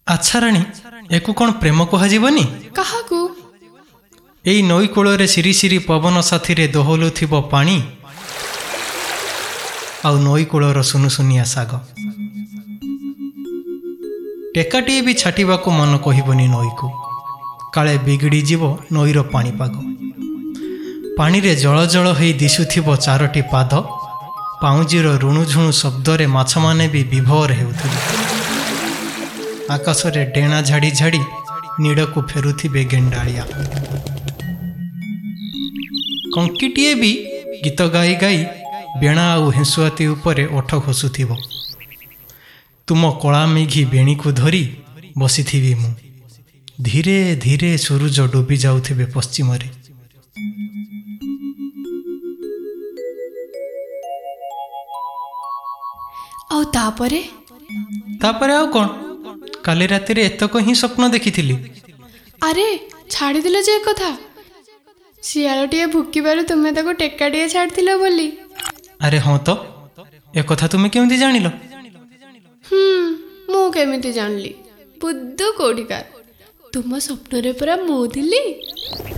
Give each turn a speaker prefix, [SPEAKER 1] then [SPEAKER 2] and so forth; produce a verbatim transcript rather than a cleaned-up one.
[SPEAKER 1] ଆଚ୍ଛା ରାଣୀ, ୟାକୁ କ'ଣ ପ୍ରେମ କୁହାଯିବନି?
[SPEAKER 2] କାହାକୁ?
[SPEAKER 1] ଏଇ ନଈ କୂଳରେ ସିରି ସିରି ପବନ ସାଥିରେ ଦୋହଲୁଥିବ ପାଣି ଆଉ ନଈ କୂଳର ସୁନୁସୁନିଆ ଶାଗ। ଟେକାଟିଏ ବି ଛାଟିବାକୁ ମନ କହିବନି ନଈକୁ, କାଳେ ବିଗିଡ଼ିଯିବ ନଈର ପାଣିପାଗ। ପାଣିରେ ଜଳ ଜଳ ହେଇ ଦିଶୁଥିବ ଚାରୋଟି ପାଦ, ପାଉଁଜିର ରୁଣୁଝୁଣୁ ଶବ୍ଦରେ ମାଛମାନେ ବି ବିଭୋର ହେଉଥିବେ। ଆକାଶରେ ଡେଣା ଝାଡ଼ି ଝାଡ଼ି ନୀଡ଼କୁ ଫେରୁଥିବେ ଗେଣ୍ଡାଳିଆ। କଙ୍କିଟିଏ ବି ଗୀତ ଗାଇ ଗାଇ ବେଣା ଆଉ ହେଁସୁଆତି ଉପରେ ଓଠ ଘଷୁଥିବ। ତୁମ କଳା ମେଘି ବେଣୀକୁ ଧରି ବସିଥିବି ମୁଁ, ଧୀରେ ଧୀରେ ସୂରୁଜ ଡୁବି ଯାଉଥିବେ ପଶ୍ଚିମରେ।
[SPEAKER 2] ଆଉ ତାପରେ
[SPEAKER 1] ତାପରେ ଆଉ କ'ଣ? କାଲି ରାତିରେ ଏତକ ହିଁ ସ୍ୱପ୍ନ ଦେଖିଥିଲି।
[SPEAKER 2] ଆରେ ଛାଡ଼ିଦେଲ ଯେ କଥା, ଶିଆଳଟିଏ ଭୁକିବାରୁ ତୁମେ ତାକୁ ଟେକାଟିଏ ଛାଡ଼ିଥିଲ ବୋଲି।
[SPEAKER 1] ଆରେ ହଁ ତ, ଏକଥା ତୁମେ କେମିତି ଜାଣିଲ?
[SPEAKER 2] ହୁଁ ମୁଁ କେମିତି ଜାଣିଲି? ବୁଦ୍ଧୁ କୋଉଠିକାର, ତୁମ ସ୍ୱପ୍ନରେ ପରା ମୁଁ ଥିଲି।